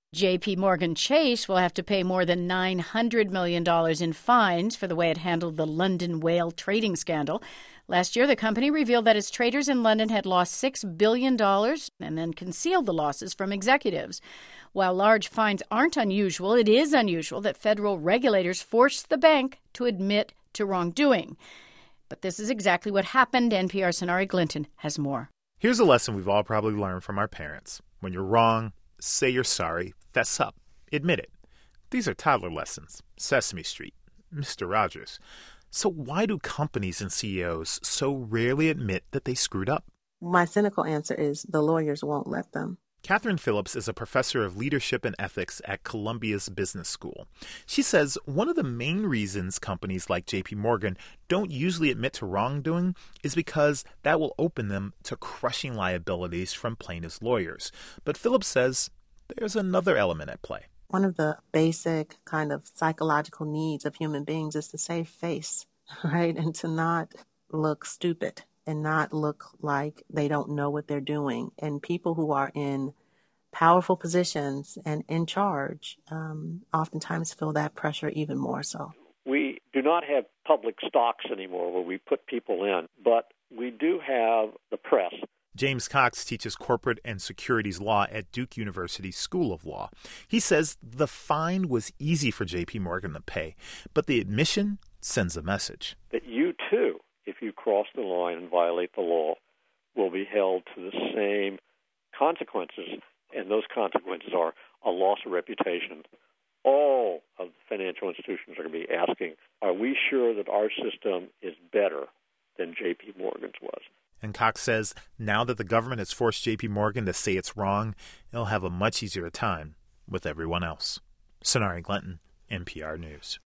J.P. Morgan Chase will have to pay more than $900 million in fines for the way it handled the London whale trading scandal. Last year, the company revealed that its traders in London had lost $6 billion and then concealed the losses from executives. While large fines aren't unusual, it is unusual that federal regulators force the bank to admit to wrongdoing. But this is exactly what happened. NPR's Sonari Glinton has more. Here's a lesson we've all probably learned from our parents. When you're wrong, say you're sorry, fess up, admit it. These are toddler lessons. Sesame Street, Mr. Rogers. So why do companies and CEOs so rarely admit that they screwed up? My cynical answer is the lawyers won't let them. Catherine Phillips is a professor of leadership and ethics at Columbia's Business School. She says one of the main reasons companies like J.P. Morgan don't usually admit to wrongdoing is because that will open them to crushing liabilities from plaintiffs' lawyers. But Phillips says there's another element at play. One of the basic kind of psychological needs of human beings is to save face, right? And to not look stupid and not look like they don't know what they're doing. And people who are in powerful positions and in charge oftentimes feel that pressure even more so. We do not have public stocks anymore where we put people in, but we do have the press. James Cox teaches corporate and securities law at Duke University School of Law. He says the fine was easy for J.P. Morgan to pay, but the admission sends a message. That you, too, if you cross the line and violate the law, will be held to the same consequences, and those consequences are a loss of reputation. All of the financial institutions are going to be asking, are we sure that our system is better than J.P. Morgan's was? And Cox says now that the government has forced J.P. Morgan to say it's wrong, it'll have a much easier time with everyone else. Sonari Glinton, NPR News.